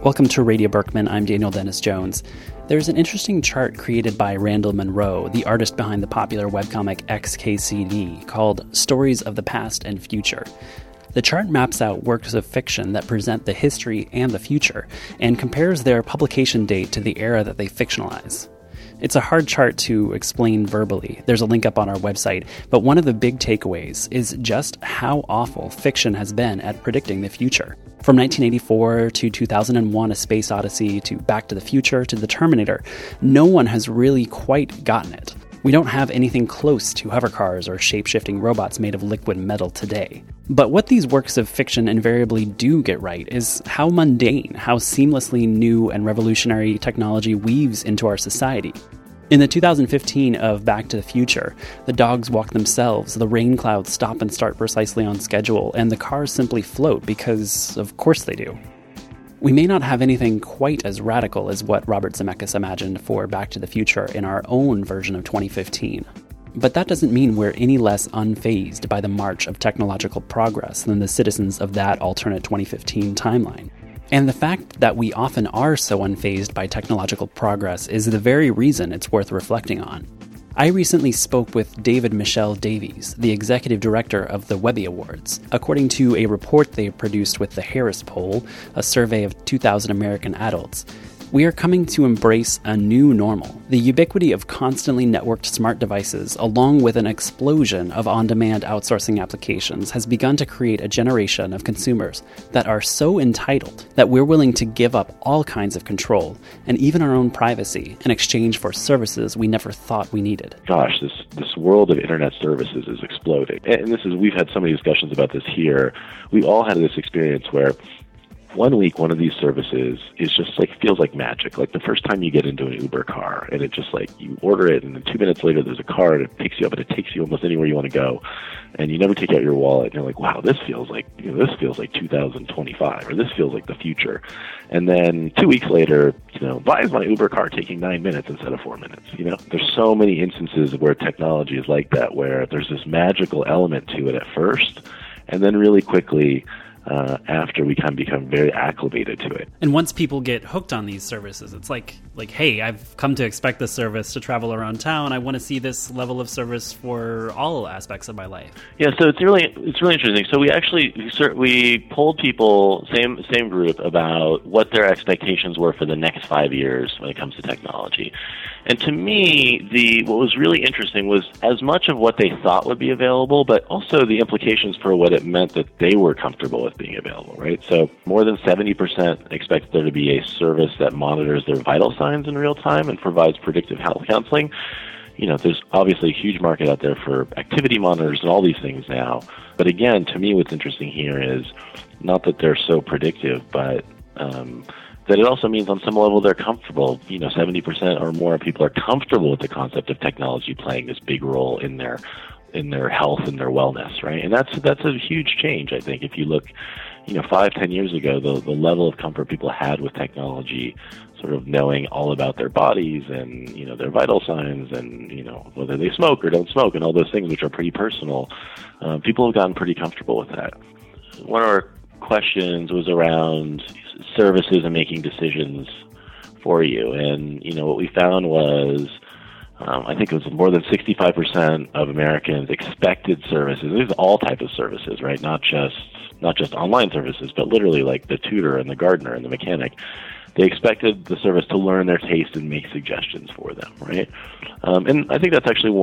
Welcome to Radio Berkman. I'm Daniel Dennis Jones. There's an interesting chart created by Randall Munroe, the artist behind the popular webcomic XKCD, called Stories of the Past and Future. The chart maps out works of fiction that present the history and the future, and compares their publication date to the era that they fictionalize. It's a hard chart to explain verbally. There's a link up on our website, but one of the big takeaways is just how awful fiction has been at predicting the future. From 1984 to 2001, A Space Odyssey, to Back to the Future, to The Terminator, no one has really quite gotten it. We don't have anything close to hover cars or shape-shifting robots made of liquid metal today. But what these works of fiction invariably do get right is how mundane, how seamlessly new and revolutionary technology weaves into our society. In the 2015 of Back to the Future, the dogs walk themselves, the rain clouds stop and start precisely on schedule, and the cars simply float because, of course they do. We may not have anything quite as radical as what Robert Zemeckis imagined for Back to the Future in our own version of 2015. But that doesn't mean we're any less unfazed by the march of technological progress than the citizens of that alternate 2015 timeline. And the fact that we often are so unfazed by technological progress is the very reason it's worth reflecting on. I recently spoke with David Michelle Davies, the executive director of the Webby Awards. According to a report they produced with the Harris Poll, a survey of 2,000 American adults, we are coming to embrace a new normal. The ubiquity of constantly networked smart devices, along with an explosion of on-demand outsourcing applications, has begun to create a generation of consumers that are so entitled that we're willing to give up all kinds of control, and even our own privacy, in exchange for services we never thought we needed. Gosh, this world of internet services is exploding. And we've had so many discussions about this here. We all had this experience where one week, one of these services is just feels like magic. Like the first time you get into an Uber car and it just you order it and then 2 minutes later there's a car and it picks you up and it takes you almost anywhere you want to go. And you never take out your wallet and you're like, wow, this feels like 2025 or this feels like the future. And then 2 weeks later, why is my Uber car taking 9 minutes instead of 4 minutes? There's so many instances where technology is like that, where there's this magical element to it at first and then really quickly after we kind of become very acclimated to it. And once people get hooked on these services, it's like, hey, I've come to expect this service to travel around town. I want to see this level of service for all aspects of my life. Yeah, so it's really interesting. So we polled people, same group, about what their expectations were for the next 5 years when it comes to technology. And to me, what was really interesting was as much of what they thought would be available, but also the implications for what it meant that they were comfortable with being available, right? So more than 70% expect there to be a service that monitors their vital signs in real time and provides predictive health counseling. There's obviously a huge market out there for activity monitors and all these things now. But again, to me, what's interesting here is not that they're so predictive, but that it also means on some level they're comfortable. 70% or more people are comfortable with the concept of technology playing this big role in their health and their wellness, right? And that's a huge change, I think. If you look, 5-10 years ago, the level of comfort people had with technology, sort of knowing all about their bodies and, their vital signs and, whether they smoke or don't smoke and all those things which are pretty personal, people have gotten pretty comfortable with that. One of our questions was around services and making decisions for you. And, what we found was, I think it was more than 65% of Americans expected services. These are all types of services, right? Not just online services, but literally like the tutor and the gardener and the mechanic. They expected the service to learn their taste and make suggestions for them, right? And I think that's actually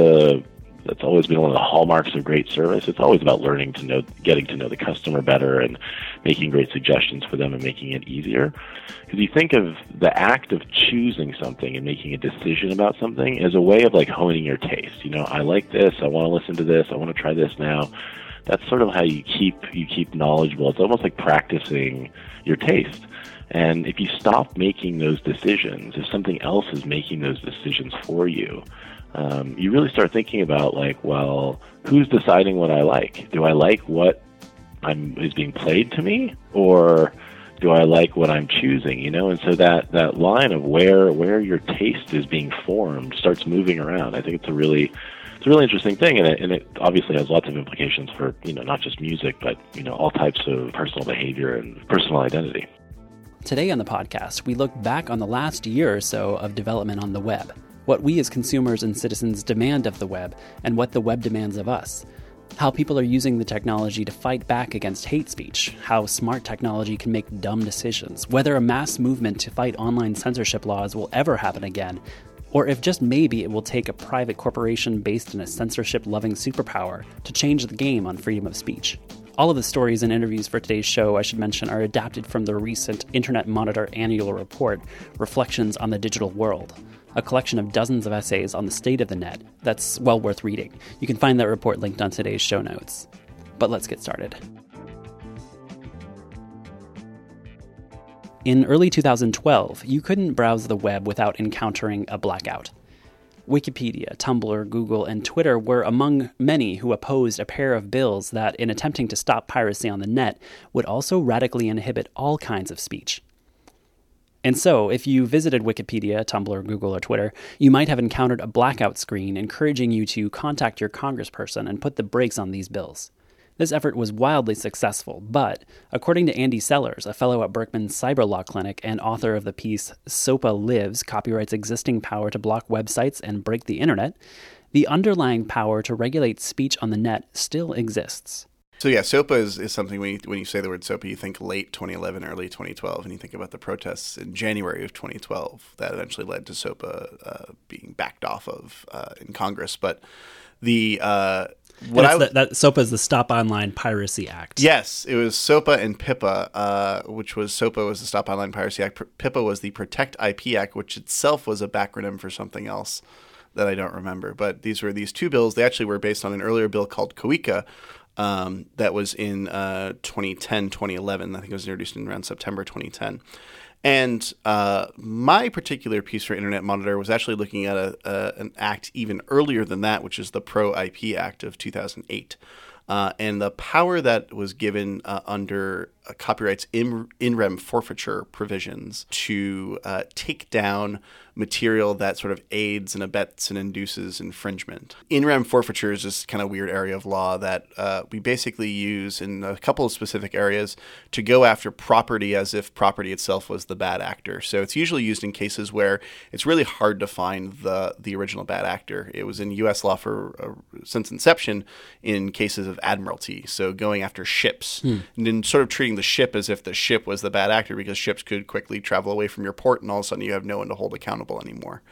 that's always been one of the hallmarks of great service. It's always about getting to know the customer better and making great suggestions for them and making it easier. Because you think of the act of choosing something and making a decision about something as a way of honing your taste. I like this, I want to listen to this, I want to try this now. That's sort of how you keep knowledgeable. It's almost like practicing your taste. And if you stop making those decisions, if something else is making those decisions for you, you really start thinking about who's deciding what I like? Do I like what is being played to me, or do I like what I'm choosing? And so that line of where your taste is being formed starts moving around. I think it's a really interesting thing, and it obviously has lots of implications for not just music, but all types of personal behavior and personal identity. Today on the podcast, we look back on the last year or so of development on the web, what we as consumers and citizens demand of the web, and what the web demands of us. How people are using the technology to fight back against hate speech, how smart technology can make dumb decisions, whether a mass movement to fight online censorship laws will ever happen again, or if just maybe it will take a private corporation based in a censorship-loving superpower to change the game on freedom of speech. All of the stories and interviews for today's show, I should mention, are adapted from the recent Internet Monitor annual report, Reflections on the Digital World, a collection of dozens of essays on the state of the net that's well worth reading. You can find that report linked on today's show notes. But let's get started. In early 2012, you couldn't browse the web without encountering a blackout. Wikipedia, Tumblr, Google, and Twitter were among many who opposed a pair of bills that, in attempting to stop piracy on the net, would also radically inhibit all kinds of speech. And so, if you visited Wikipedia, Tumblr, Google, or Twitter, you might have encountered a blackout screen encouraging you to contact your congressperson and put the brakes on these bills. This effort was wildly successful, but according to Andy Sellers, a fellow at Berkman's Cyber Law Clinic and author of the piece SOPA Lives, Copyright's Existing Power to Block Websites and Break the Internet, the underlying power to regulate speech on the net still exists. So yeah, SOPA is something when you say the word SOPA, you think late 2011, early 2012, and you think about the protests in January of 2012 that eventually led to SOPA being backed off of in Congress. But the SOPA is the Stop Online Piracy Act. Yes, it was SOPA and PIPA, SOPA was the Stop Online Piracy Act. PIPA was the Protect IP Act, which itself was a backronym for something else that I don't remember. But these two bills. They actually were based on an earlier bill called COICA that was in 2010, 2011. I think it was introduced in around September 2010. And my particular piece for Internet Monitor was actually looking at an act even earlier than that, which is the Pro-IP Act of 2008. And the power that was given under copyright's in rem forfeiture provisions to take down material that sort of aids and abets and induces infringement. In rem forfeiture is this kind of weird area of law that we basically use in a couple of specific areas to go after property as if property itself was the bad actor. So it's usually used in cases where it's really hard to find the original bad actor. It was in U.S. law since inception in cases of admiralty, so going after ships and then sort of treating the ship as if the ship was the bad actor because ships could quickly travel away from your port and all of a sudden you have no one to hold accountable anymore.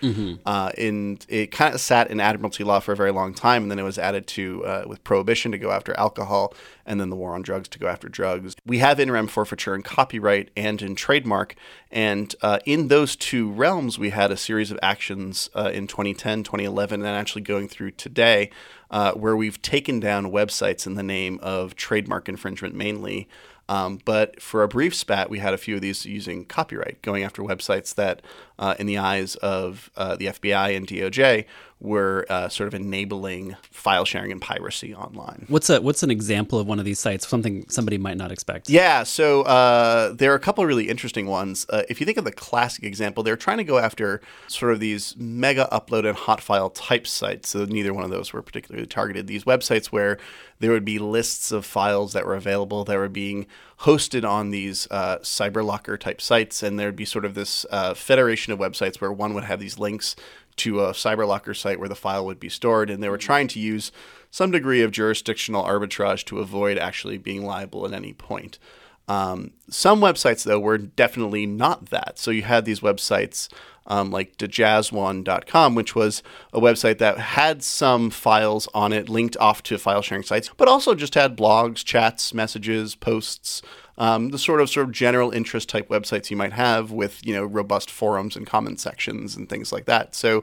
And it kind of sat in admiralty law for a very long time, and then it was added to with prohibition to go after alcohol, and then the war on drugs to go after drugs. We have in rem forfeiture in copyright and in trademark, and in those two realms we had a series of actions in 2010, 2011, and actually going through today where we've taken down websites in the name of trademark infringement mainly. But for a brief spat, we had a few of these using copyright, going after websites that, in the eyes of the FBI and DOJ, were sort of enabling file sharing and piracy online. What's an example of one of these sites, something somebody might not expect? Yeah, so there are a couple of really interesting ones. If you think of the classic example, they're trying to go after sort of these mega upload and hot file type sites. So neither one of those were particularly targeted. These websites where there would be lists of files that were available that were being hosted on these CyberLocker type sites, and there'd be sort of this federation of websites where one would have these links to a CyberLocker site where the file would be stored, and they were trying to use some degree of jurisdictional arbitrage to avoid actually being liable at any point. Some websites, though, were definitely not that. So you had these websites like dejazz1.com, which was a website that had some files on it linked off to file sharing sites, but also just had blogs, chats, messages, posts, the sort of general interest type websites you might have with, robust forums and comment sections and things like that. So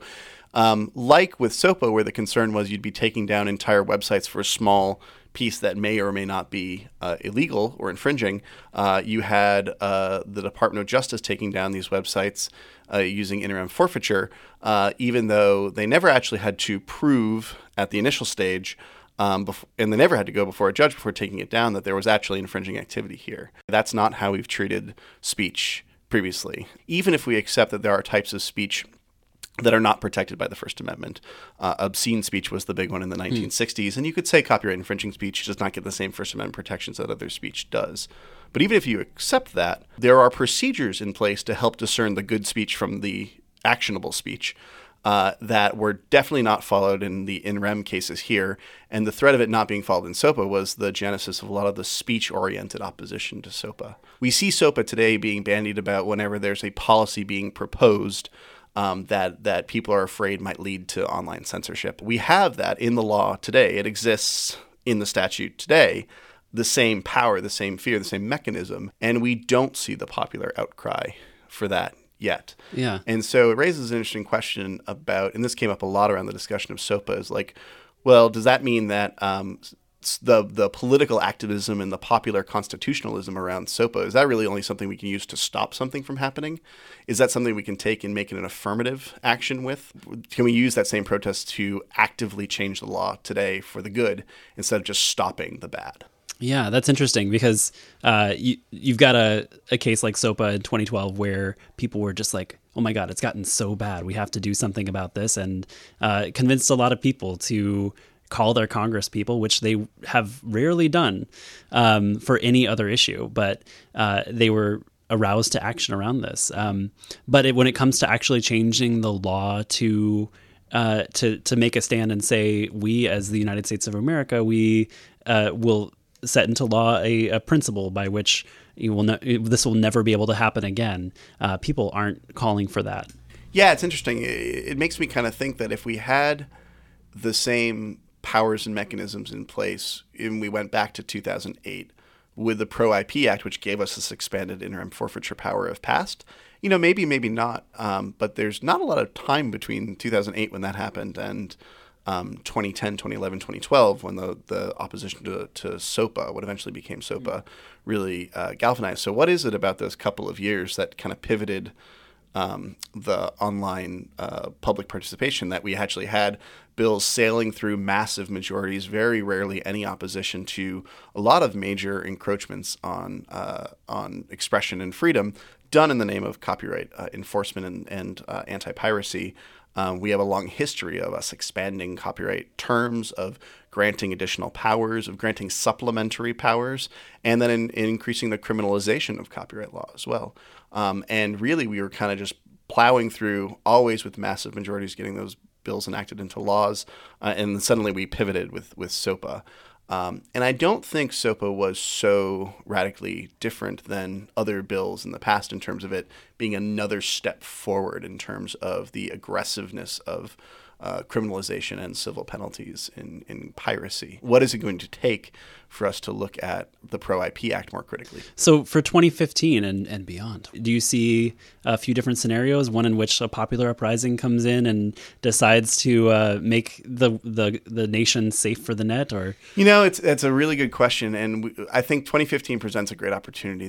like with SOPA, where the concern was you'd be taking down entire websites for a small piece that may or may not be illegal or infringing, you had the Department of Justice taking down these websites using in rem forfeiture, even though they never actually had to prove at the initial stage, and they never had to go before a judge before taking it down, that there was actually infringing activity here. That's not how we've treated speech previously. Even if we accept that there are types of speech that are not protected by the First Amendment. Obscene speech was the big one in the 1960s, and you could say copyright infringing speech does not get the same First Amendment protections that other speech does. But even if you accept that, there are procedures in place to help discern the good speech from the actionable speech that were definitely not followed in the in rem cases here. And the threat of it not being followed in SOPA was the genesis of a lot of the speech-oriented opposition to SOPA. We see SOPA today being bandied about whenever there's a policy being proposed that people are afraid might lead to online censorship. We have that in the law today. It exists in the statute today, the same power, the same fear, the same mechanism, and we don't see the popular outcry for that yet. Yeah. And so it raises an interesting question about, and this came up a lot around the discussion of SOPA, is like, well, does that mean that the political activism and the popular constitutionalism around SOPA, is that really only something we can use to stop something from happening? Is that something we can take and make it an affirmative action with? Can we use that same protest to actively change the law today for the good instead of just stopping the bad? Yeah, that's interesting because you've got a case like SOPA in 2012 where people were just like, oh my God, it's gotten so bad. We have to do something about this, and convinced a lot of people to call their Congress people, which they have rarely done for any other issue. But they were aroused to action around this. But when it comes to actually changing the law to make a stand and say, we as the United States of America, we will set into law a principle by which this will never be able to happen again. People aren't calling for that. Yeah, it's interesting. It makes me kind of think that if we had the same powers and mechanisms in place, and we went back to 2008 with the Pro-IP Act, which gave us this expanded interim forfeiture power if passed, maybe not. But there's not a lot of time between 2008 when that happened and 2010, 2011, 2012, when the opposition to SOPA, what eventually became SOPA, really galvanized. So what is it about those couple of years that kind of pivoted the online public participation, that we actually had bills sailing through massive majorities, very rarely any opposition to a lot of major encroachments on expression and freedom, done in the name of copyright enforcement and anti-piracy? We have a long history of us expanding copyright terms, of granting additional powers, of granting supplementary powers, and then in increasing the criminalization of copyright law as well. And really, we were kind of just plowing through, always with massive majorities, getting those bills enacted into laws, and suddenly we pivoted with SOPA. And I don't think SOPA was so radically different than other bills in the past in terms of it being another step forward in terms of the aggressiveness of criminalization and civil penalties in piracy. What is it going to take for us to look at the Pro-IP Act more critically? So for 2015 and beyond, do you see a few different scenarios? One in which a popular uprising comes in and decides to make the nation safe for the net, or it's a really good question, and I think 2015 presents a great opportunity.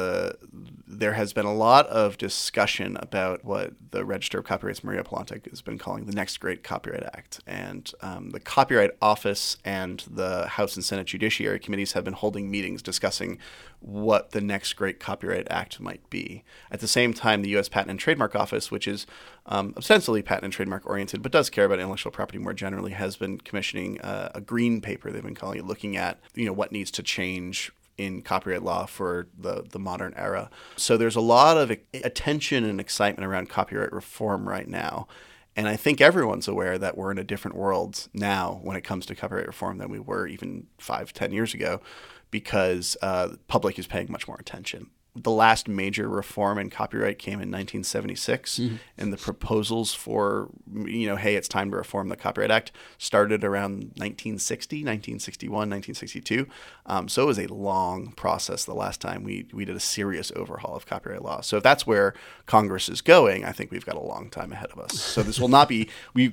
There has been a lot of discussion about what the Register of Copyrights, Maria Polantek, has been calling the next great Copyright Act, and the Copyright Office and the House and Senate Judiciary Committees have been holding meetings discussing what the next great Copyright Act might be. At the same time, the U.S. Patent and Trademark Office, which is ostensibly patent and trademark oriented, but does care about intellectual property more generally, has been commissioning a green paper, they've been calling it, looking at what needs to change in copyright law for the modern era. So there's a lot of attention and excitement around copyright reform right now. And I think everyone's aware that we're in a different world now when it comes to copyright reform than we were even 5-10 years ago, because the public is paying much more attention. The last major reform in copyright came in 1976, and the proposals for, hey, it's time to reform the Copyright Act started around 1960, 1961, 1962. So it was a long process the last time we did a serious overhaul of copyright law. So if that's where Congress is going, I think we've got a long time ahead of us. So this will not be,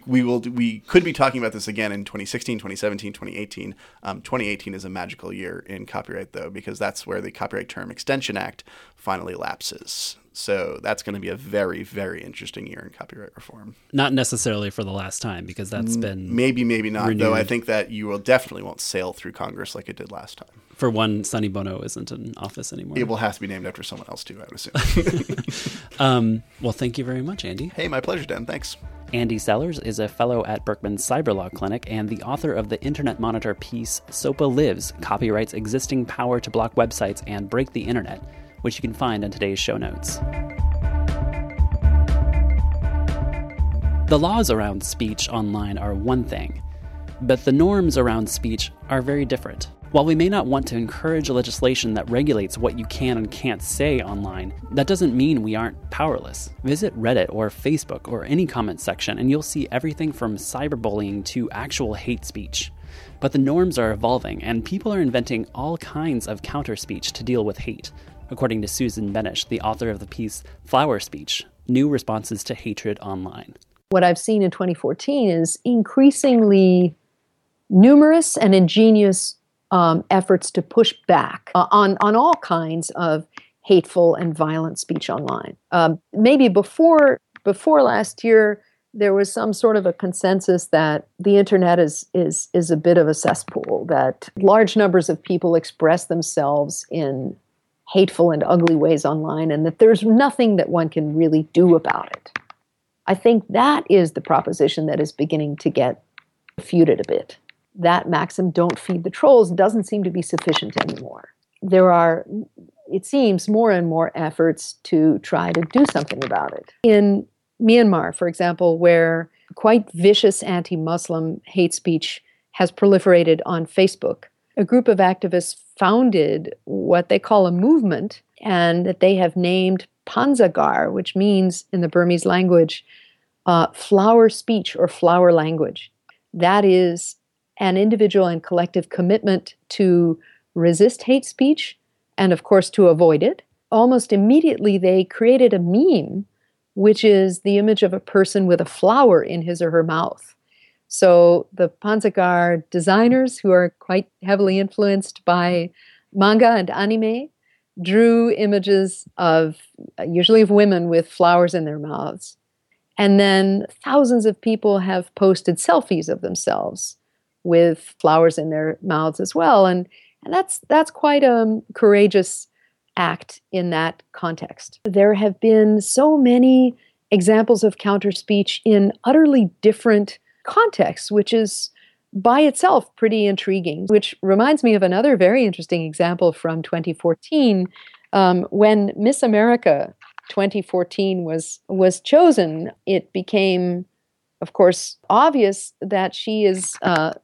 we could be talking about this again in 2016, 2017, 2018. 2018 is a magical year in copyright, though, because that's where the Copyright Term Extension Act finally lapses. So that's going to be a very, very interesting year in copyright reform. Not necessarily for the last time, because that's been maybe not. renewed. Though I think that you definitely won't sail through Congress like it did last time. For one, Sonny Bono isn't in office anymore. It will have to be named after someone else too, I would assume. Well, thank you very much, Andy. Hey, my pleasure, Dan. Thanks. Andy Sellers is a fellow at Berkman's Cyberlaw Clinic and the author of the Internet Monitor piece SOPA Lives, Copyright's Existing Power to Block Websites and Break the Internet, which you can find in today's show notes. The laws around speech online are one thing, but the norms around speech are very different. While we may not want to encourage legislation that regulates what you can and can't say online, that doesn't mean we aren't powerless. Visit Reddit or Facebook or any comment section and you'll see everything from cyberbullying to actual hate speech. But the norms are evolving and people are inventing all kinds of counter speech to deal with hate, according to Susan Benesch, the author of the piece Flower Speech: New Responses to Hatred Online. What I've seen in 2014 is increasingly numerous and ingenious efforts to push back on all kinds of hateful and violent speech online. Maybe before last year, there was some sort of a consensus that the internet is a bit of a cesspool, that large numbers of people express themselves in hateful and ugly ways online, and that there's nothing that one can really do about it. I think that is the proposition that is beginning to get refuted a bit. That maxim, don't feed the trolls, doesn't seem to be sufficient anymore. There are, it seems, more and more efforts to try to do something about it. In Myanmar, for example, where quite vicious anti-Muslim hate speech has proliferated on Facebook, a group of activists founded what they call a movement, and that they have named Panzagar, which means, in the Burmese language, flower speech or flower language. That is an individual and collective commitment to resist hate speech and, of course, to avoid it. Almost immediately, they created a meme, which is the image of a person with a flower in his or her mouth. So the Panzagar designers, who are quite heavily influenced by manga and anime, drew images of, usually of women with flowers in their mouths. And then thousands of people have posted selfies of themselves with flowers in their mouths as well. And that's quite a courageous act in that context. There have been so many examples of counter speech in utterly different contexts, which is by itself pretty intriguing, which reminds me of another very interesting example from 2014, when Miss America 2014 was chosen. It became, of course, obvious that she is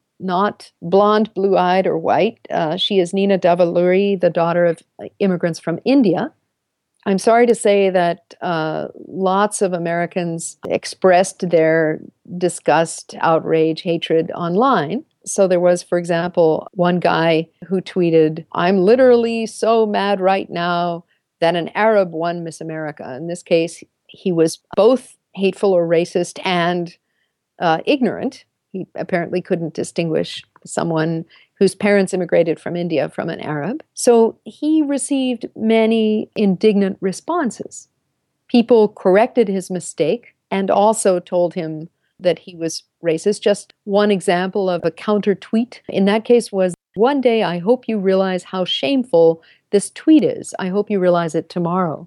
not blonde, blue-eyed, or white. She is Nina Davaluri, the daughter of immigrants from India. I'm sorry to say that lots of Americans expressed their disgust, outrage, hatred online. So there was, for example, one guy who tweeted, "I'm literally so mad right now that an Arab won Miss America." In this case, he was both hateful or racist and ignorant. He apparently couldn't distinguish someone whose parents immigrated from India from an Arab. So he received many indignant responses. People corrected his mistake and also told him that he was racist. Just one example of a counter tweet in that case was, "One day I hope you realize how shameful this tweet is. I hope you realize it tomorrow."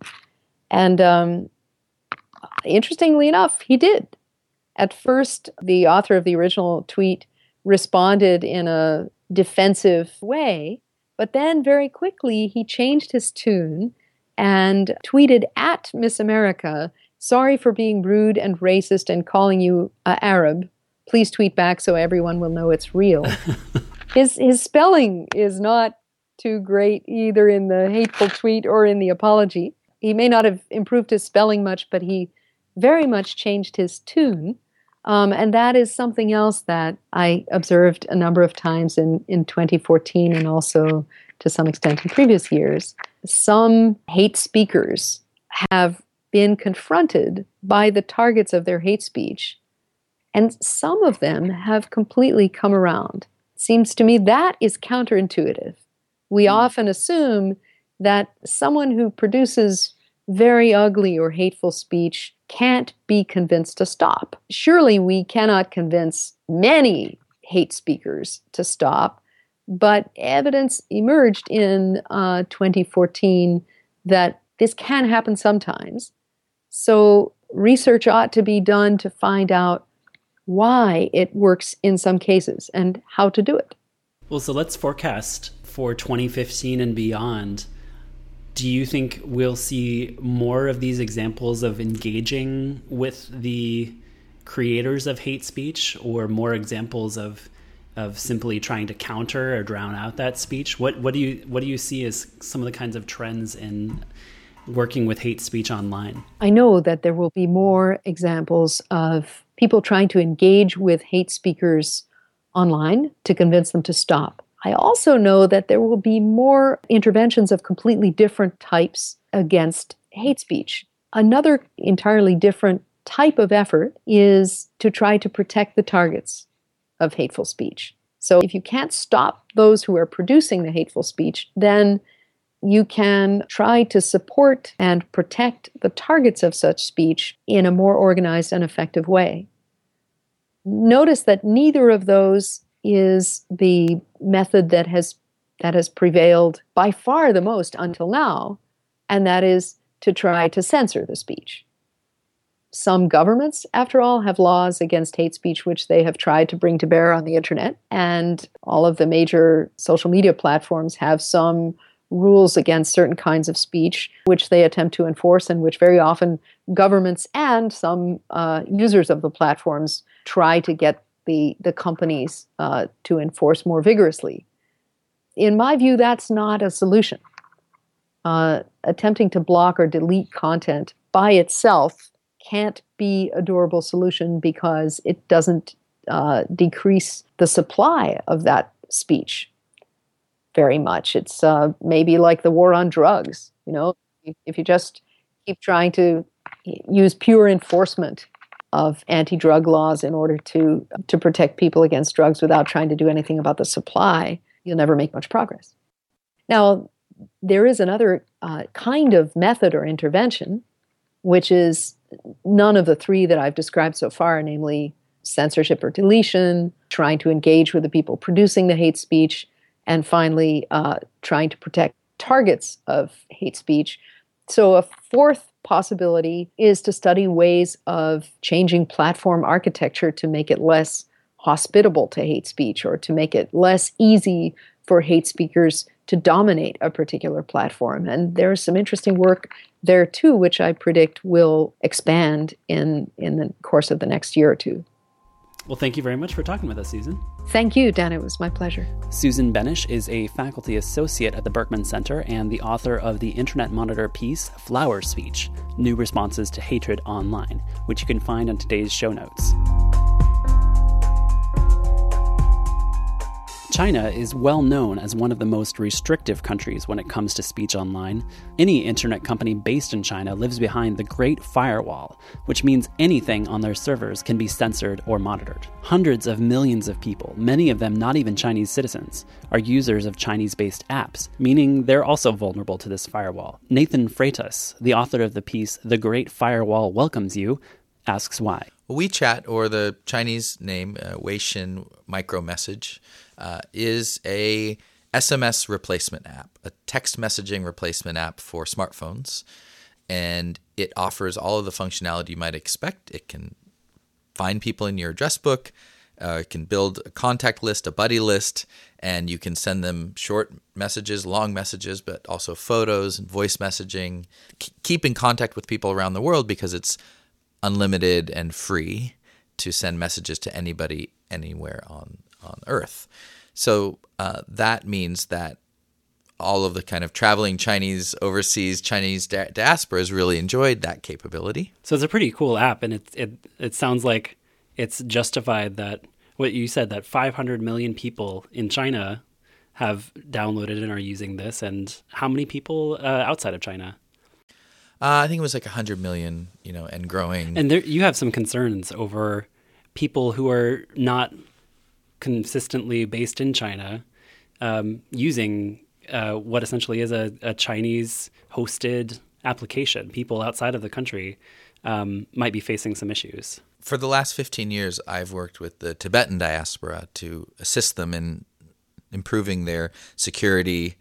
And interestingly enough, he did. At first, the author of the original tweet responded in a defensive way, but then very quickly he changed his tune and tweeted at Miss America, "Sorry for being rude and racist and calling you Arab. Please tweet back so everyone will know it's real." His spelling is not too great either in the hateful tweet or in the apology. He may not have improved his spelling much, but he very much changed his tune. And that is something else that I observed a number of times in 2014 and also to some extent in previous years. Some hate speakers have been confronted by the targets of their hate speech, and some of them have completely come around. It seems to me that is counterintuitive. We often assume that someone who produces very ugly or hateful speech can't be convinced to stop. Surely we cannot convince many hate speakers to stop, but evidence emerged in 2014 that this can happen sometimes. So research ought to be done to find out why it works in some cases and how to do it. Well, so let's forecast for 2015 and beyond. Do you think we'll see more of these examples of engaging with the creators of hate speech, or more examples of simply trying to counter or drown out that speech? What do you see as some of the kinds of trends in working with hate speech online? I know that there will be more examples of people trying to engage with hate speakers online to convince them to stop. I also know that there will be more interventions of completely different types against hate speech. Another entirely different type of effort is to try to protect the targets of hateful speech. So if you can't stop those who are producing the hateful speech, then you can try to support and protect the targets of such speech in a more organized and effective way. Notice that neither of those is the method that has prevailed by far the most until now, and that is to try to censor the speech. Some governments, after all, have laws against hate speech which they have tried to bring to bear on the internet, and all of the major social media platforms have some rules against certain kinds of speech which they attempt to enforce, and which very often governments and some users of the platforms try to get the companies to enforce more vigorously. In my view, that's not a solution. Attempting to block or delete content by itself can't be a durable solution because it doesn't decrease the supply of that speech very much. It's maybe like the war on drugs. You know, if you just keep trying to use pure enforcement of anti-drug laws in order to protect people against drugs without trying to do anything about the supply, you'll never make much progress. Now, there is another kind of method or intervention, which is none of the three that I've described so far, namely censorship or deletion, trying to engage with the people producing the hate speech, and finally trying to protect targets of hate speech. So a fourth possibility is to study ways of changing platform architecture to make it less hospitable to hate speech, or to make it less easy for hate speakers to dominate a particular platform. And there's some interesting work there too, which I predict will expand in the course of the next year or two. Well, thank you very much for talking with us, Susan. Thank you, Dan. It was my pleasure. Susan Benesch is a faculty associate at the Berkman Center and the author of the Internet Monitor piece, Flower Speech, New Responses to Hatred Online, which you can find on today's show notes. China is well known as one of the most restrictive countries when it comes to speech online. Any internet company based in China lives behind the Great Firewall, which means anything on their servers can be censored or monitored. Hundreds of millions of people, many of them not even Chinese citizens, are users of Chinese-based apps, meaning they're also vulnerable to this firewall. Nathan Freitas, the author of the piece The Great Firewall Welcomes You, asks why. WeChat, or the Chinese name Weixin micromessage, is a SMS replacement app, a text messaging replacement app for smartphones. And it offers all of the functionality you might expect. It can find people in your address book. It can build a contact list, a buddy list, and you can send them short messages, long messages, but also photos and voice messaging. Keep in contact with people around the world because it's unlimited and free to send messages to anybody anywhere on Earth. So that means that all of the kind of traveling Chinese, overseas Chinese diaspora has really enjoyed that capability. So it's a pretty cool app, and it sounds like it's justified that what you said, that 500 million people in China have downloaded and are using this. And how many people outside of China? I think it was like 100 million, and growing. And there, you have some concerns over people who are not consistently based in China using what essentially is a Chinese-hosted application. People outside of the country might be facing some issues. For the last 15 years, I've worked with the Tibetan diaspora to assist them in improving their security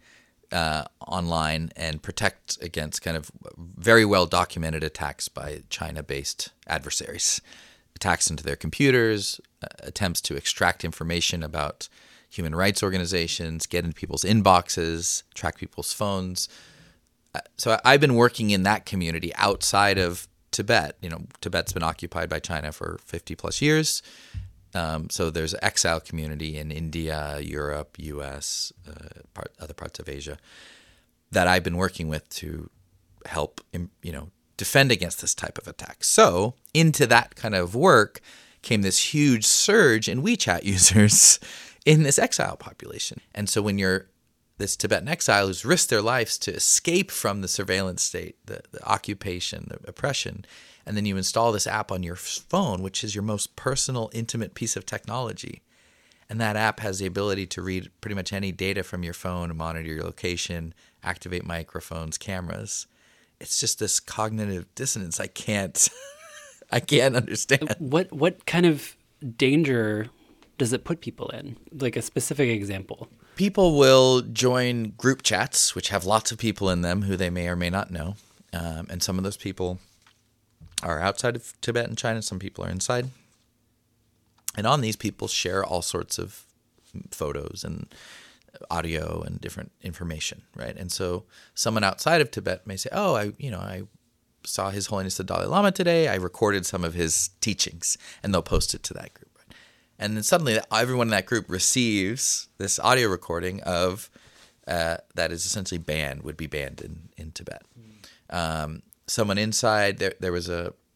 online and protect against kind of very well documented attacks by China-based adversaries. Attacks into their computers, attempts to extract information about human rights organizations, get into people's inboxes, track people's phones. So I've been working in that community outside of Tibet. Tibet's been occupied by China for 50 plus years. So there's an exile community in India, Europe, US, other parts of Asia that I've been working with to help, defend against this type of attack. So into that kind of work came this huge surge in WeChat users in this exile population. And so when you're this Tibetan exile who's risked their lives to escape from the surveillance state, the occupation, the oppression, and then you install this app on your phone, which is your most personal, intimate piece of technology. And that app has the ability to read pretty much any data from your phone and monitor your location, activate microphones, cameras. It's just this cognitive dissonance I can't understand. What kind of danger does it put people in? Like a specific example. People will join group chats, which have lots of people in them who they may or may not know. And some of those people are outside of Tibet and China. Some people are inside. And on these, people share all sorts of photos and audio and different information, right? And so someone outside of Tibet may say, oh, I saw His Holiness the Dalai Lama today. I recorded some of his teachings, and they'll post it to that group. Right? And then suddenly everyone in that group receives this audio recording of that is essentially would be banned in Tibet. Someone inside, there was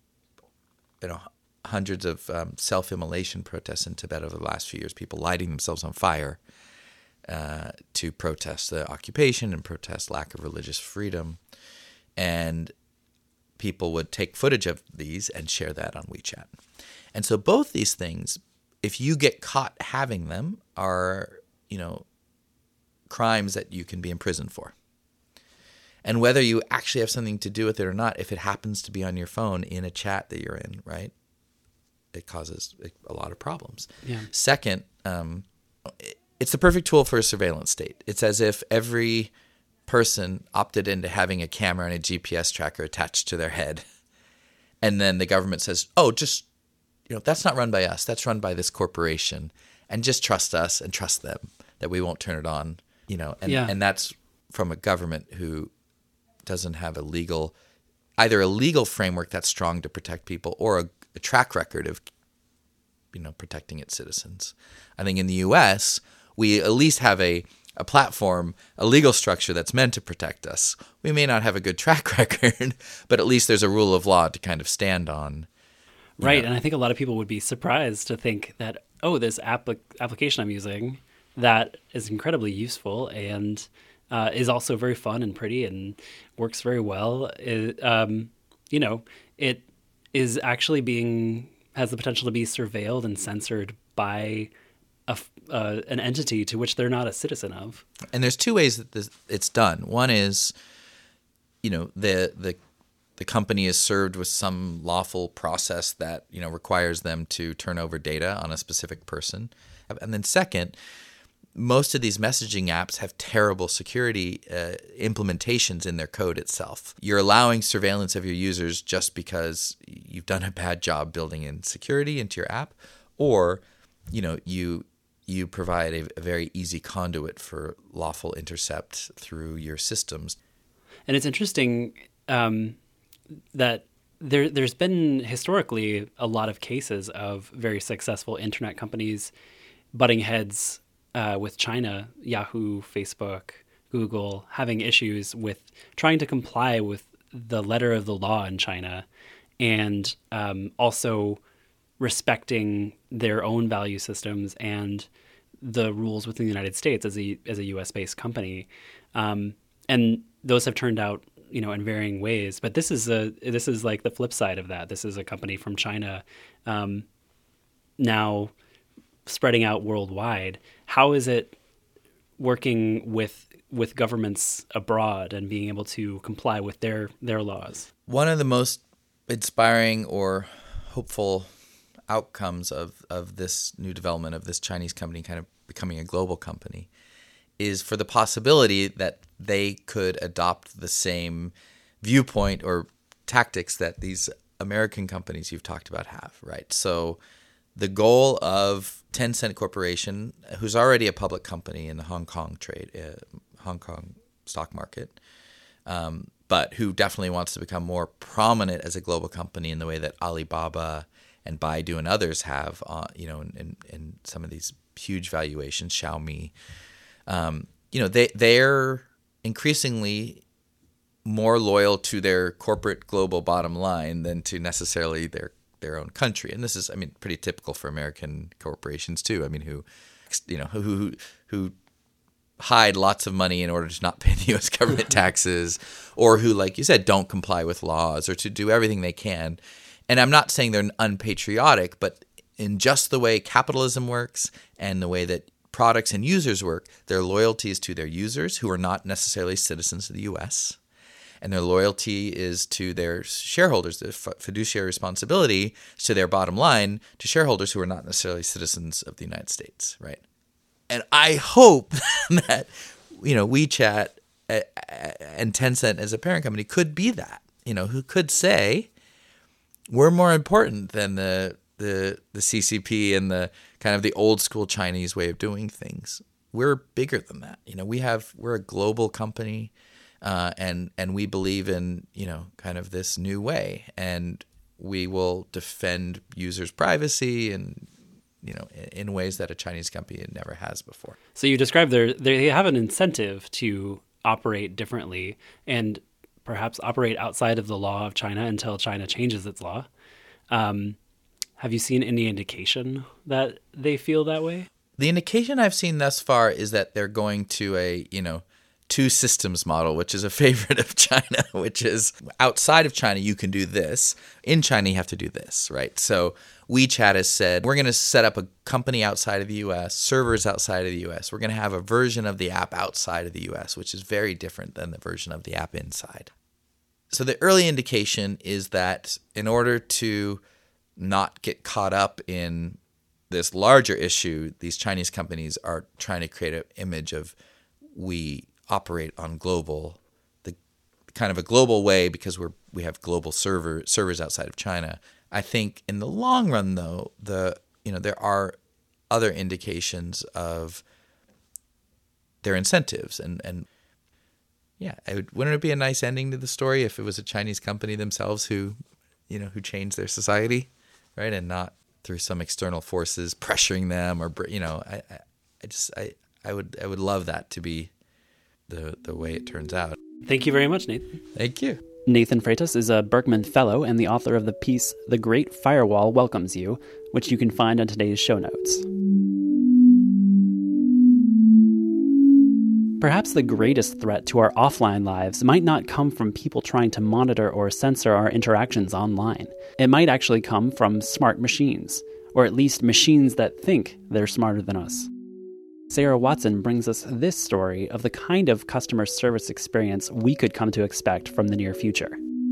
hundreds of self-immolation protests in Tibet over the last few years, people lighting themselves on fire to protest the occupation and protest lack of religious freedom. And people would take footage of these and share that on WeChat. And so both these things, if you get caught having them, are, crimes that you can be imprisoned for. And whether you actually have something to do with it or not, if it happens to be on your phone in a chat that you're in, right, it causes a lot of problems. Yeah. Second, it's the perfect tool for a surveillance state. It's as if every person opted into having a camera and a GPS tracker attached to their head. And then the government says, oh, just, that's not run by us. That's run by this corporation. And just trust us and trust them that we won't turn it on, and that's from a government who doesn't have either a legal framework that's strong to protect people or a track record of, protecting its citizens. I think in the U.S., we at least have a platform, a legal structure that's meant to protect us. We may not have a good track record, but at least there's a rule of law to kind of stand on. Right, and I think a lot of people would be surprised to think that, this application I'm using that is incredibly useful and is also very fun and pretty and works very well. It is actually has the potential to be surveilled and censored by an entity to which they're not a citizen of. And there's two ways that it's done. One is, the company is served with some lawful process that requires them to turn over data on a specific person. And then second, most of these messaging apps have terrible security implementations in their code itself. You're allowing surveillance of your users just because you've done a bad job building in security into your app, or you provide a very easy conduit for lawful intercept through your systems. And it's interesting that there's been historically a lot of cases of very successful internet companies butting heads with China, Yahoo, Facebook, Google, having issues with trying to comply with the letter of the law in China and also respecting their own value systems and the rules within the United States as a U.S.-based company. And those have turned out, in varying ways. But this is like the flip side of that. This is a company from China now spreading out worldwide. How is it working with governments abroad and being able to comply with their laws? One of the most inspiring or hopeful outcomes of this new development of this Chinese company kind of becoming a global company is for the possibility that they could adopt the same viewpoint or tactics that these American companies you've talked about have, right? So the goal of Tencent Corporation, who's already a public company in the Hong Kong Hong Kong stock market, but who definitely wants to become more prominent as a global company in the way that Alibaba and Baidu and others have, in some of these huge valuations, Xiaomi, they're increasingly more loyal to their corporate global bottom line than to necessarily their own country. And this is, pretty typical for American corporations too. Who hide lots of money in order to not pay the U.S. government taxes, or who, like you said, don't comply with laws, or to do everything they can. And I'm not saying they're unpatriotic, but in just the way capitalism works and the way that products and users work, their loyalty is to their users, who are not necessarily citizens of the U.S., and their loyalty is to their shareholders. The fiduciary responsibility is to their bottom line, to shareholders who are not necessarily citizens of the United States, right? And I hope that, WeChat and Tencent as a parent company could be that, who could say, we're more important than the CCP and the kind of the old school Chinese way of doing things. We're bigger than that. We're a global company. And we believe in, kind of this new way, and we will defend users' privacy and, in ways that a Chinese company never has before. So you described they have an incentive to operate differently and perhaps operate outside of the law of China until China changes its law. Have you seen any indication that they feel that way? The indication I've seen thus far is that they're going to a, two systems model, which is a favorite of China, which is outside of China, you can do this. In China, you have to do this, right? So WeChat has said, we're going to set up a company outside of the U.S., servers outside of the U.S. We're going to have a version of the app outside of the U.S., which is very different than the version of the app inside. So the early indication is that in order to not get caught up in this larger issue, these Chinese companies are trying to create an image of we operate on the kind of a global way because we have global servers outside of China. I think in the long run, though, there are other indications of their incentives, and yeah, wouldn't it be a nice ending to the story if it was a Chinese company themselves who changed their society, right, and not through some external forces pressuring them, or I would love that to be the way it turns out. Thank you very much, Nathan. Thank you. Nathan Freitas is a Berkman Fellow and the author of the piece The Great Firewall Welcomes You, which you can find on today's show notes. Perhaps the greatest threat to our offline lives might not come from people trying to monitor or censor our interactions online. It might actually come from smart machines, or at least machines that think they're smarter than us. Sarah Watson brings us this story of the kind of customer service experience we could come to expect from the near future.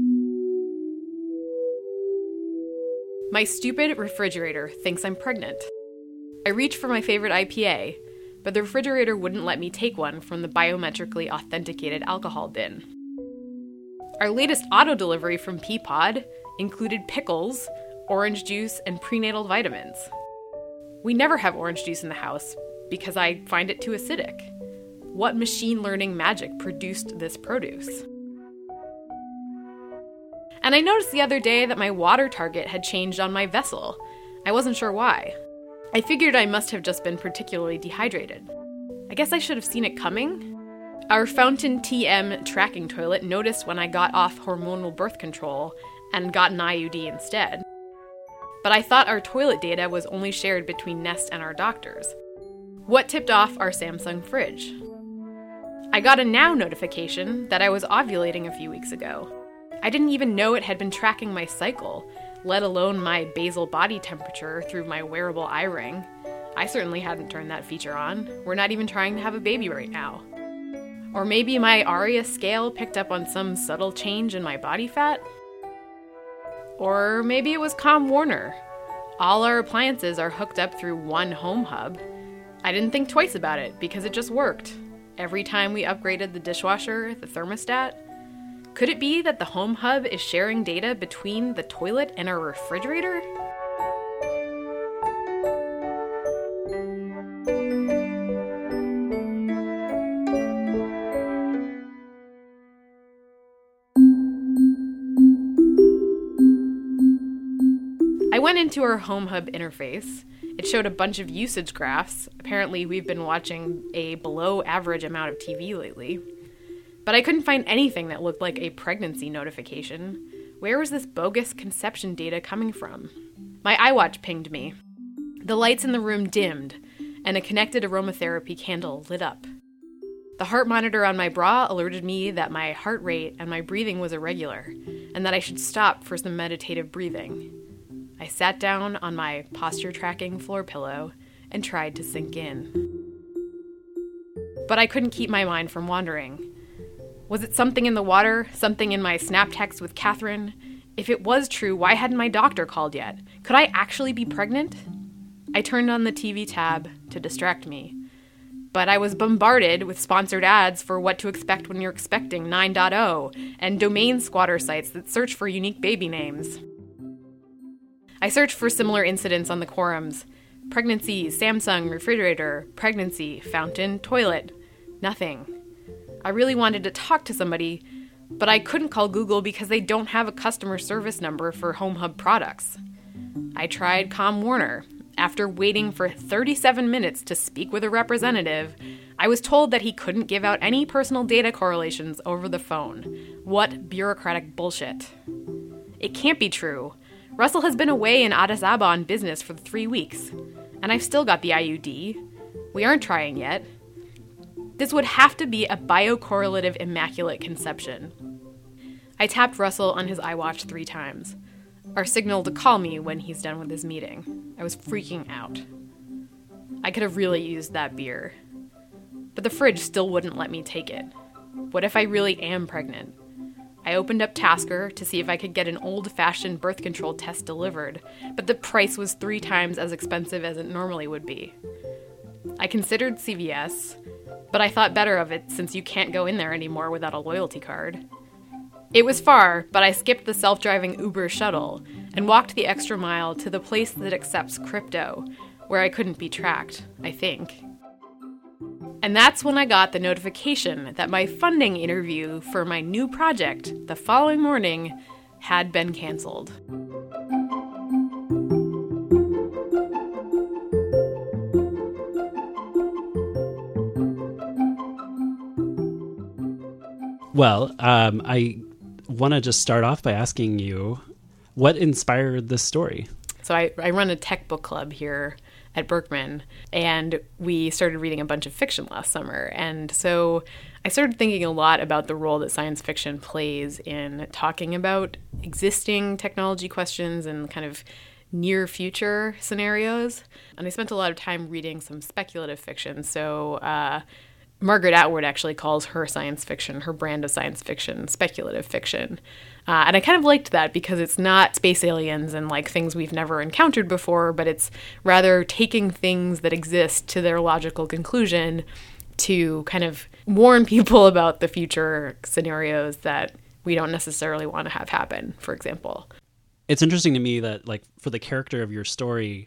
My stupid refrigerator thinks I'm pregnant. I reach for my favorite IPA, but the refrigerator wouldn't let me take one from the biometrically authenticated alcohol bin. Our latest auto delivery from Peapod included pickles, orange juice, and prenatal vitamins. We never have orange juice in the house because I find it too acidic. What machine learning magic produced this produce? And I noticed the other day that my water target had changed on my vessel. I wasn't sure why. I figured I must have just been particularly dehydrated. I guess I should have seen it coming. Our Fountain TM tracking toilet noticed when I got off hormonal birth control and got an IUD instead. But I thought our toilet data was only shared between Nest and our doctors. What tipped off our Samsung fridge? I got a Now notification that I was ovulating a few weeks ago. I didn't even know it had been tracking my cycle, let alone my basal body temperature through my wearable iRing. I certainly hadn't turned that feature on. We're not even trying to have a baby right now. Or maybe my ARIA scale picked up on some subtle change in my body fat? Or maybe it was Com Warner. All our appliances are hooked up through one home hub. I didn't think twice about it because it just worked. Every time we upgraded the dishwasher, the thermostat? Could it be that the Home Hub is sharing data between the toilet and our refrigerator? I went into our Home Hub interface. It showed a bunch of usage graphs. Apparently, we've been watching a below average amount of TV lately. But I couldn't find anything that looked like a pregnancy notification. Where was this bogus conception data coming from? My iWatch pinged me. The lights in the room dimmed, and a connected aromatherapy candle lit up. The heart monitor on my bra alerted me that my heart rate and my breathing was irregular, and that I should stop for some meditative breathing. I sat down on my posture-tracking floor pillow and tried to sink in. But I couldn't keep my mind from wandering. Was it something in the water? Something in my snap text with Catherine? If it was true, why hadn't my doctor called yet? Could I actually be pregnant? I turned on the TV tab to distract me. But I was bombarded with sponsored ads for what to expect when you're expecting 9.0 and domain squatter sites that search for unique baby names. I searched for similar incidents on the quorums. Pregnancy, Samsung, refrigerator, pregnancy, fountain, toilet. Nothing. I really wanted to talk to somebody, but I couldn't call Google because they don't have a customer service number for Home Hub products. I tried Com Warner. After waiting for 37 minutes to speak with a representative, I was told that he couldn't give out any personal data correlations over the phone. What bureaucratic bullshit. It can't be true. Russell has been away in Addis Ababa on business for 3 weeks, and I've still got the IUD. We aren't trying yet. This would have to be a biocorrelative immaculate conception. I tapped Russell on his iWatch 3 times, our signal to call me when he's done with his meeting. I was freaking out. I could have really used that beer. But the fridge still wouldn't let me take it. What if I really am pregnant? I opened up Tasker to see if I could get an old-fashioned birth control test delivered, but the price was 3 times as expensive as it normally would be. I considered CVS, but I thought better of it since you can't go in there anymore without a loyalty card. It was far, but I skipped the self-driving Uber shuttle and walked the extra mile to the place that accepts crypto, where I couldn't be tracked, I think. And that's when I got the notification that my funding interview for my new project the following morning had been canceled. Well, I want to just start off by asking you, what inspired this story? So I run a tech book club here at Berkman, and we started reading a bunch of fiction last summer. And so I started thinking a lot about the role that science fiction plays in talking about existing technology questions and kind of near future scenarios. And I spent a lot of time reading some speculative fiction. So Margaret Atwood actually calls her science fiction, her brand of science fiction, speculative fiction. And I kind of liked that because it's not space aliens and like things we've never encountered before, but it's rather taking things that exist to their logical conclusion to kind of warn people about the future scenarios that we don't necessarily want to have happen, for example. It's interesting to me that, like, for the character of your story,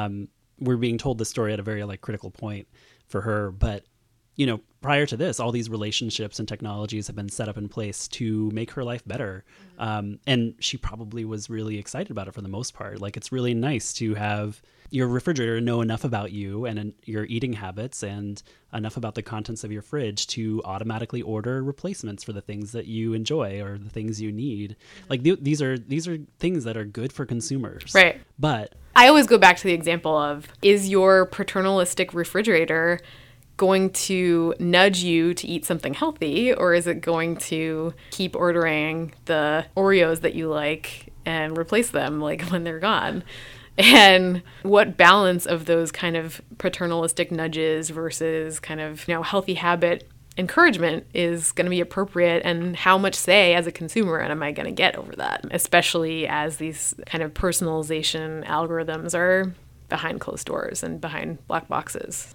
we're being told the story at a very, like, critical point for her, but you know, prior to this, all these relationships and technologies have been set up in place to make her life better. And she probably was really excited about it for the most part. Like, it's really nice to have your refrigerator know enough about you and your eating habits and enough about the contents of your fridge to automatically order replacements for the things that you enjoy or the things you need. Like, these are things that are good for consumers. Right. But I always go back to the example of, is your paternalistic refrigerator going to nudge you to eat something healthy, or is it going to keep ordering the Oreos that you like and replace them like when they're gone? And what balance of those kind of paternalistic nudges versus kind of, you know, healthy habit encouragement is going to be appropriate, and how much say as a consumer am I going to get over that, especially as these kind of personalization algorithms are behind closed doors and behind black boxes.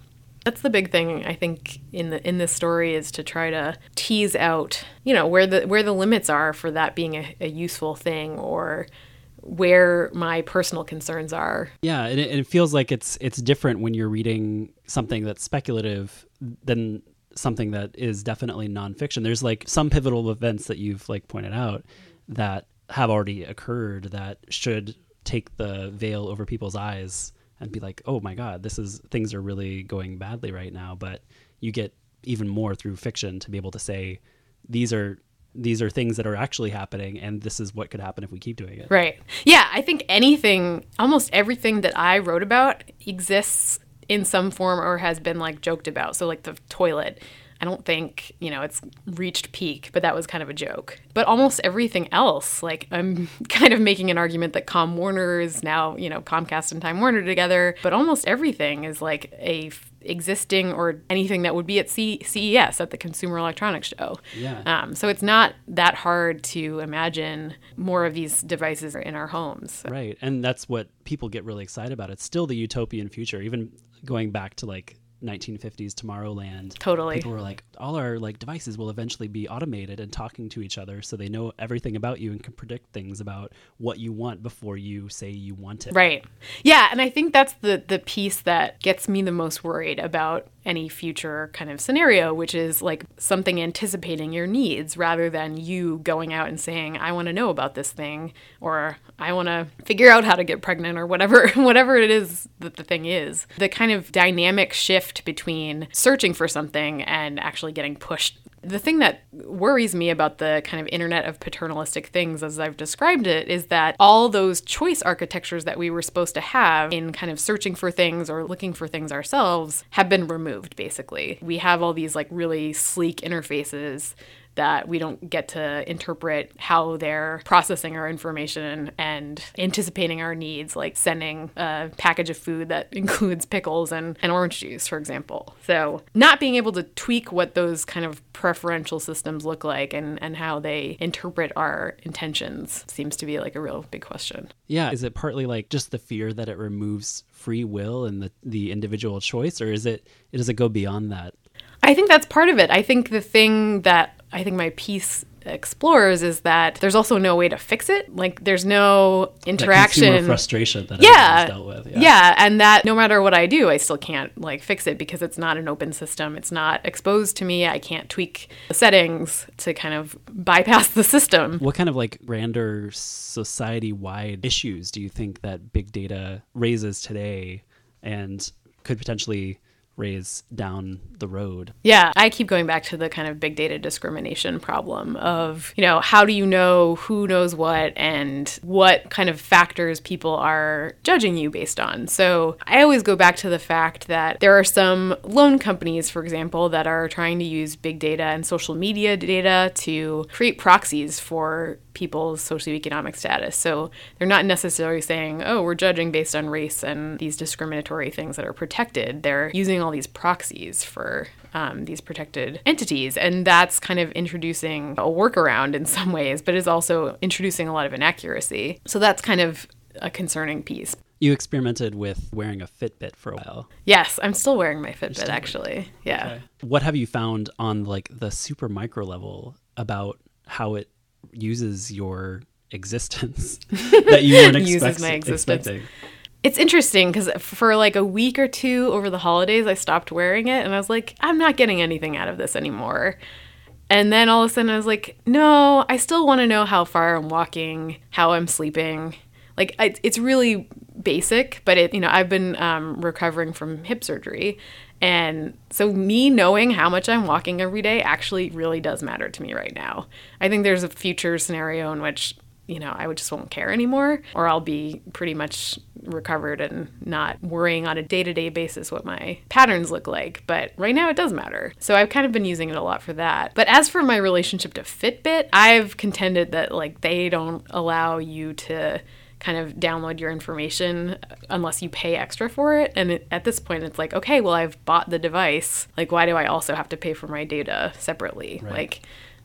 That's the big thing, I think, in this story, is to try to tease out, where the limits are for that being a useful thing, or where my personal concerns are. Yeah, and it feels like it's different when you're reading something that's speculative than something that is definitely nonfiction. There's like some pivotal events that you've like pointed out that have already occurred that should take the veil over people's eyes and be like, oh my God, things are really going badly right now. But you get even more through fiction to be able to say, these are things that are actually happening, and this is what could happen if we keep doing it. Right. Yeah, I think almost everything that I wrote about exists in some form or has been like joked about. So like the toilet, I don't think, it's reached peak, but that was kind of a joke. But almost everything else, like I'm kind of making an argument that Com Warner is now, Comcast and Time Warner together, but almost everything is like existing or anything that would be at CES, at the Consumer Electronics Show. Yeah. So it's not that hard to imagine more of these devices in our homes. Right. And that's what people get really excited about. It's still the utopian future, even going back to like 1950s Tomorrowland. Totally. People were like, all our like devices will eventually be automated and talking to each other, so they know everything about you and can predict things about what you want before you say you want it. Right. Yeah, and I think that's the piece that gets me the most worried about any future kind of scenario, which is like something anticipating your needs rather than you going out and saying, I want to know about this thing, or I want to figure out how to get pregnant, or whatever it is that the thing is. The kind of dynamic shift between searching for something and actually getting pushed. The thing that worries me about the kind of internet of paternalistic things, as I've described it, is that all those choice architectures that we were supposed to have in kind of searching for things or looking for things ourselves have been removed, basically. We have all these like really sleek interfaces that we don't get to interpret how they're processing our information and anticipating our needs, like sending a package of food that includes pickles and orange juice, for example. So not being able to tweak what those kind of preferential systems look like and how they interpret our intentions seems to be like a real big question. Yeah. Is it partly like just the fear that it removes free will and the individual choice, or does it go beyond that? I think that's part of it. I think the thing that I think my piece explores is that there's also no way to fix it. Like there's no interaction. That consumer frustration that everyone's dealt with. Yeah, and that no matter what I do, I still can't like fix it because it's not an open system. It's not exposed to me. I can't tweak the settings to kind of bypass the system. What kind of like grander society-wide issues do you think that big data raises today and could potentially raise down the road? Yeah, I keep going back to the kind of big data discrimination problem of, how do you know who knows what and what kind of factors people are judging you based on? So I always go back to the fact that there are some loan companies, for example, that are trying to use big data and social media data to create proxies for people's socioeconomic status. So they're not necessarily saying, oh, we're judging based on race and these discriminatory things that are protected. They're using all these proxies for these protected entities. And that's kind of introducing a workaround in some ways, but is also introducing a lot of inaccuracy. So that's kind of a concerning piece. You experimented with wearing a Fitbit for a while. Yes, I'm still wearing my Fitbit, actually. Yeah. Okay. What have you found on like the super micro level about how it uses your existence that you weren't expecting? It's interesting because for like a week or two over the holidays, I stopped wearing it and I was like, I'm not getting anything out of this anymore. And then all of a sudden I was like, no, I still want to know how far I'm walking, how I'm sleeping. Like it's really basic, but I've been recovering from hip surgery. And so me knowing how much I'm walking every day actually really does matter to me right now. I think there's a future scenario in which, I just won't care anymore, or I'll be pretty much recovered and not worrying on a day-to-day basis what my patterns look like. But right now it does matter. So I've kind of been using it a lot for that. But as for my relationship to Fitbit, I've contended that like they don't allow you to kind of download your information unless you pay extra for it. And at this point, it's like, okay, well, I've bought the device. Like, why do I also have to pay for my data separately? Right. Like,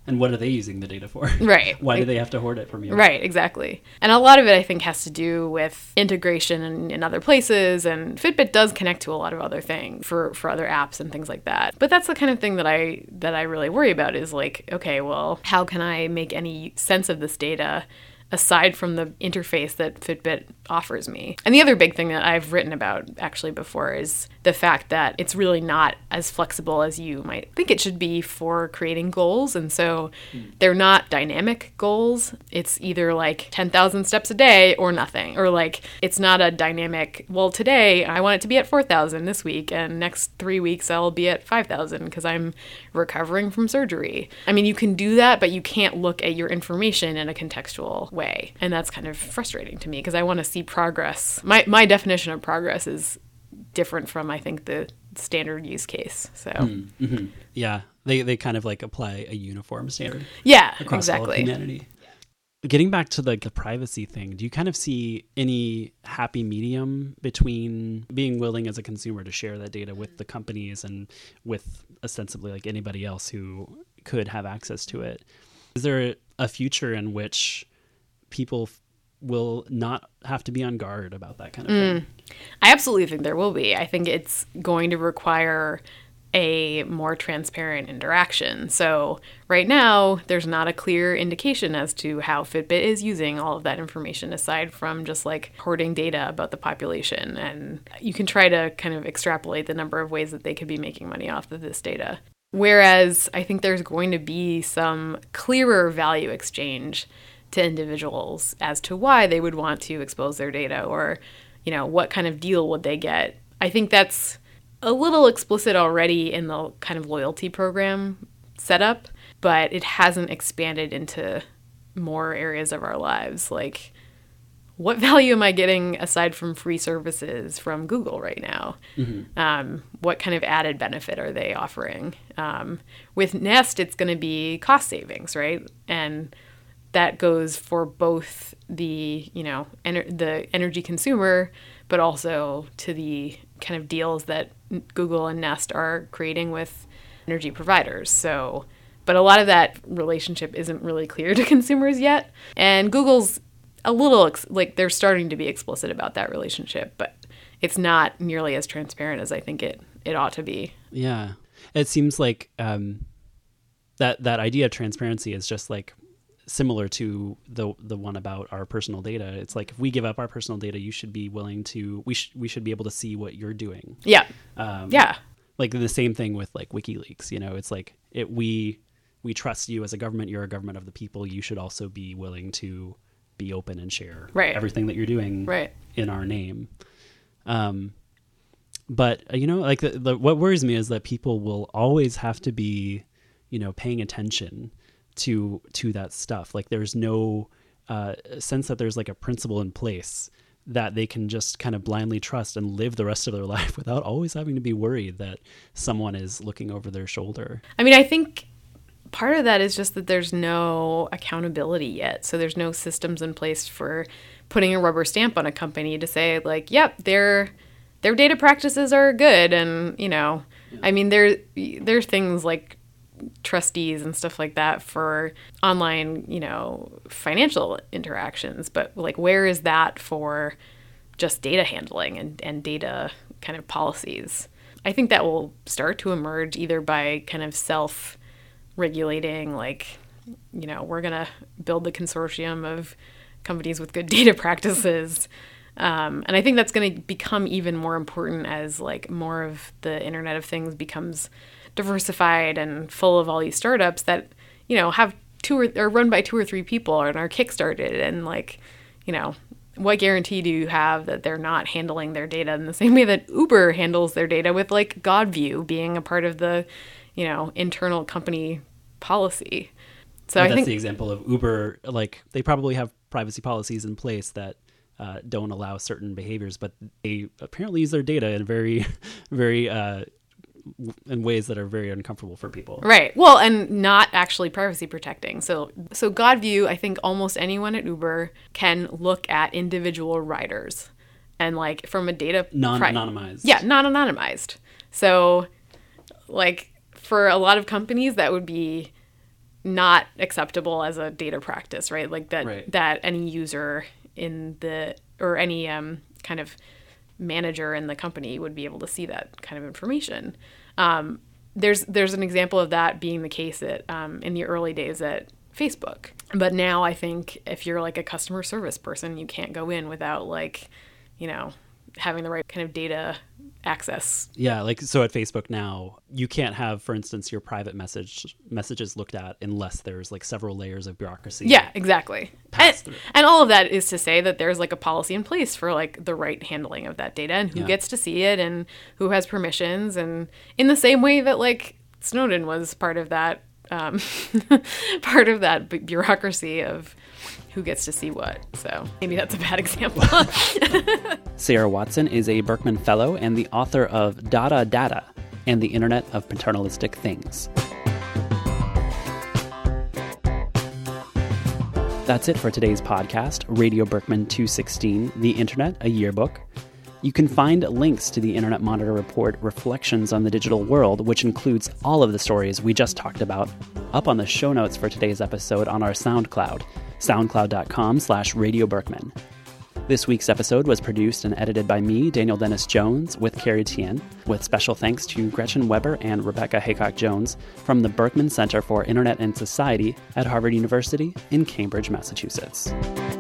And what are they using the data for? Right. Why do they have to hoard it from you? Right, exactly. And a lot of it, I think, has to do with integration in other places. And Fitbit does connect to a lot of other things for other apps and things like that. But that's the kind of thing that I really worry about is like, okay, well, how can I make any sense of this data aside from the interface that Fitbit offers me? And the other big thing that I've written about actually before is the fact that it's really not as flexible as you might think it should be for creating goals. And so they're not dynamic goals. It's either like 10,000 steps a day or nothing. Or like it's not a dynamic, well, today I want it to be at 4,000 this week, and next 3 weeks I'll be at 5,000 because I'm recovering from surgery. I mean, you can do that, but you can't look at your information in a contextual way. And that's kind of frustrating to me because I want to see progress. My definition of progress is different from, I think, the standard use case. So Yeah, they kind of like apply a uniform standard. Yeah, across all of exactly. humanity. Getting back to the privacy thing, do you kind of see any happy medium between being willing as a consumer to share that data with the companies and with ostensibly like anybody else who could have access to it? Is there a future in which people will not have to be on guard about that kind of thing? I absolutely think there will be. I think it's going to require a more transparent interaction. So right now, there's not a clear indication as to how Fitbit is using all of that information aside from just like hoarding data about the population. And you can try to kind of extrapolate the number of ways that they could be making money off of this data. Whereas I think there's going to be some clearer value exchange to individuals as to why they would want to expose their data, or, you know, what kind of deal would they get. I think that's a little explicit already in the kind of loyalty program setup, but it hasn't expanded into more areas of our lives. Like, what value am I getting aside from free services from Google right now? What kind of added benefit are they offering? With Nest, it's going to be cost savings, right? And that goes for both the, you know, the energy consumer, but also to the kind of deals that Google and Nest are creating with energy providers. So, but a lot of that relationship isn't really clear to consumers yet. And Google's a little, like, they're starting to be explicit about that relationship, but it's not nearly as transparent as I think it ought to be. Yeah. It seems like that idea of transparency is just like similar to the one about our personal data. It's like, if we give up our personal data, you should be willing to, we should be able to see what you're doing. Yeah. Yeah. Like the same thing with like WikiLeaks, you know, it's like we trust you as a government, you're a government of the people. You should also be willing to be open and share everything that you're doing in our name. But you know, like what worries me is that people will always have to be, you know, paying attention to that stuff. Like there's no sense that there's like a principle in place that they can just kind of blindly trust and live the rest of their life without always having to be worried that someone is looking over their shoulder. I mean, I think part of that is just that there's no accountability yet. So there's no systems in place for putting a rubber stamp on a company to say like, yep, their data practices are good. And, you know, I mean, there's things like trustees and stuff like that for online, you know, financial interactions. But like, where is that for just data handling and data kind of policies? I think that will start to emerge either by kind of self-regulating, like, you know, we're going to build the consortium of companies with good data practices. And I think that's going to become even more important as like more of the Internet of Things becomes diversified and full of all these startups that, you know, have or run by 2 or 3 people and are kickstarted. And like, you know, what guarantee do you have that they're not handling their data in the same way that Uber handles their data, with like GodView being a part of the, you know, internal company policy? So that's I think the example of Uber. Like they probably have privacy policies in place that don't allow certain behaviors, but they apparently use their data in very, very in ways that are very uncomfortable for people. Right. Well, and not actually privacy protecting. So GodView, I think almost anyone at Uber can look at individual riders and like from a data non-anonymized. Yeah, not anonymized. So like for a lot of companies that would be not acceptable as a data practice, right? Like that Right. that any user or any kind of manager in the company would be able to see that kind of information. There's an example of that being the case in the early days at Facebook. But now I think if you're like a customer service person, you can't go in without having the right kind of data access. Yeah, like so at Facebook now, you can't have, for instance, your private messages looked at unless there's like several layers of bureaucracy. Yeah, exactly. Pass through. And all of that is to say that there's like a policy in place for like the right handling of that data and who Yeah. gets to see it and who has permissions, and in the same way that like Snowden was part of that bureaucracy of who gets to see what. So maybe that's a bad example. Sarah Watson is a Berkman Fellow and the author of Data and the Internet of Paternalistic Things. That's it for today's podcast, Radio Berkman 216, The Internet, a Yearbook. You can find links to the Internet Monitor Report Reflections on the Digital World, which includes all of the stories we just talked about, up on the show notes for today's episode on our SoundCloud, soundcloud.com/Radio Berkman. This week's episode was produced and edited by me, Daniel Dennis Jones, with Carrie Tien, with special thanks to Gretchen Weber and Rebecca Haycock-Jones from the Berkman Center for Internet and Society at Harvard University in Cambridge, Massachusetts.